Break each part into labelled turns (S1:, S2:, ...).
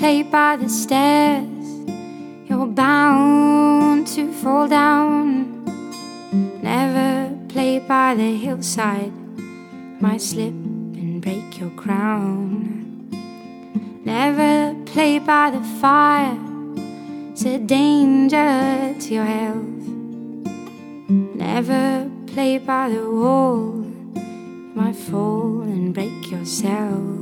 S1: play by the stairs, you're bound to fall down. Never play by the hillside, might slip and break your crown. Never play by the fire, it's a danger to your health. Never play by the wall, you might fall and break yourself.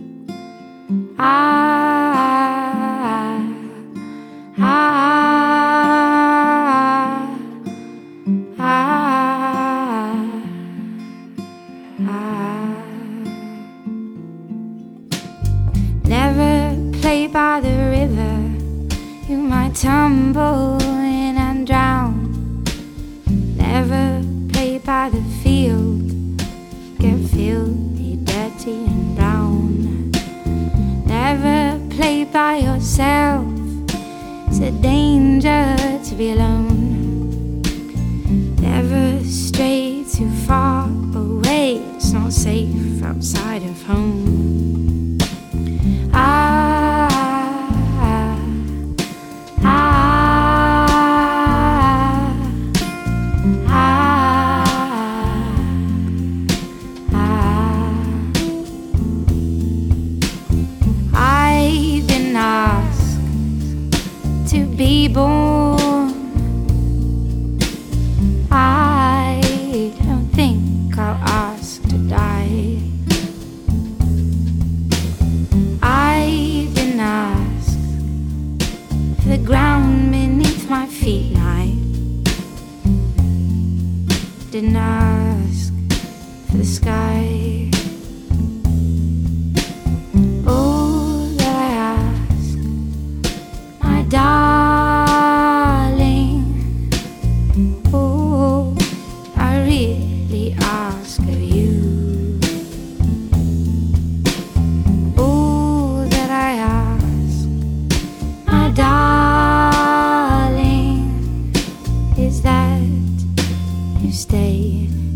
S1: Never play by the river, you might tumble in and drown. Never play by the field, get filthy, dirty and brown. Never play by yourself, it's a danger to be alone. Never stray too far away, it's not safe outside of home. I've been asked to be born, I don't think I'll ask to die. I've been asked for the ground beneath my feet, and I didn't ask for the sky. Oh, that I ask, my darling, oh, I really ask of you. Oh, that I ask, my darling, is that you stay